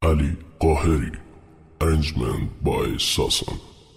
Ali Qaheri. Arrangement by Sasan.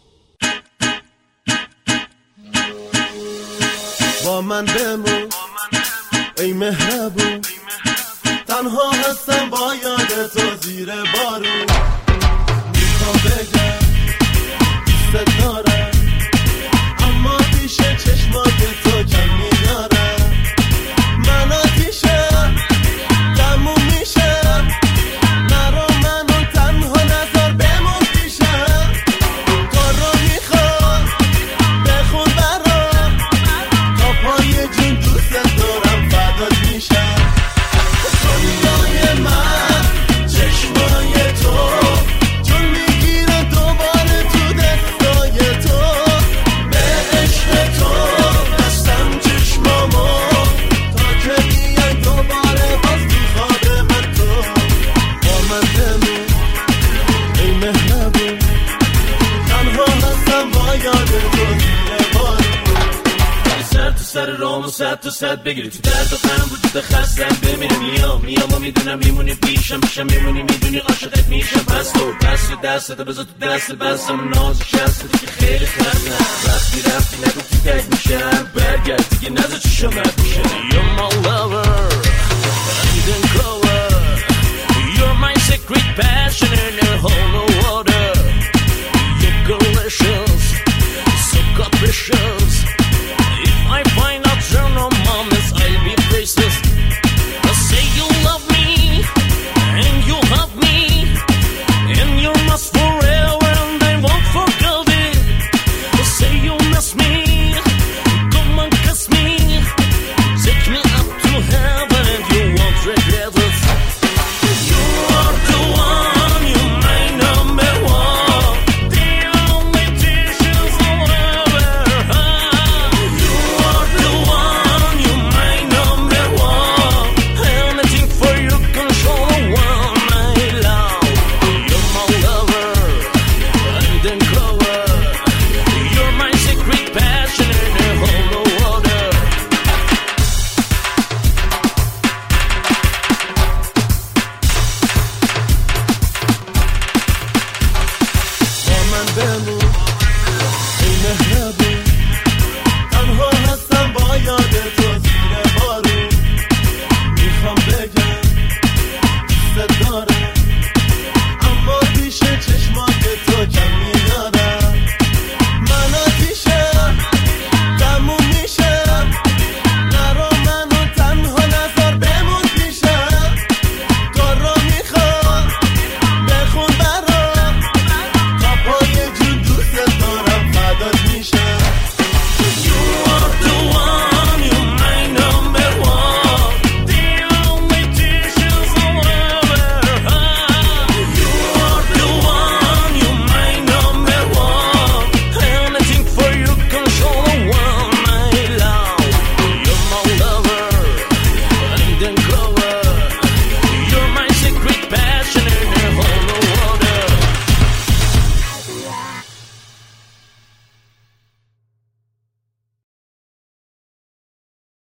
با من بمون ای مهربون، تنها هستم با یاد تو زیر بارون. میخوام بگم دوست دارم، اما پیش چشمات تو کم میارم. من آتیشم تموم میشم، نرو منو تنها نذار بمون پیشم. تو رو میخوام بخون برام، تا پای جون دوست دارم فدات میشم. دنیای من چشمای تو جون میگیره دوباره تو دستای تو. به عشق تو بستم چشمامو، تا که بیای دوباره باز تو خواب من تو. با من بمون ای مهربون، تنها هستم با یاد تو زیر بارون. سر تو سر رام و صد تو صد بگیری تو درد و غم وجود خستم بمیره. میام و میدونم میمونی پیشم، میمونی میدونی عاشقت میشم. پس تو دستتو بذار تو دست بستم، نازش هستی که خیلی خستم. رفتی نگو تو تک میشم، برگرد دیگه نذار چشم رد میشه. You're my lover, I didn't go